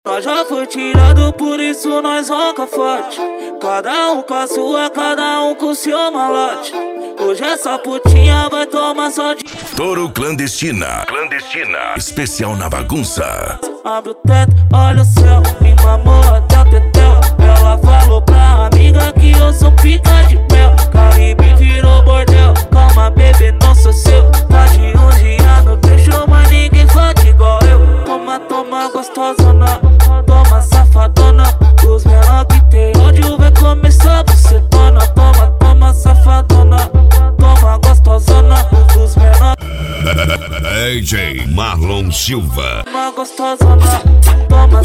Nós já foi tirado, por isso nós ronca forte. Cada um com a sua, cada um com o seu malote. Hoje essa putinha vai tomar só de... Touro Clandestina. Especial na bagunça. Abre o teto, olha o céu, me mamou até o tetel. Ela falou pra amiga que eu sou pica de mel. Caribe virou bordel, calma bebê, não sou seu. Tá de 11 anos, deixou, mas ninguém fode igual eu. Toma gostosona, toma safadona. Os menor que tem ódio vai começar bucetona. Toma safadona, toma gostosona. Os menor DJ Marlon Silva. Toma gostosona, toma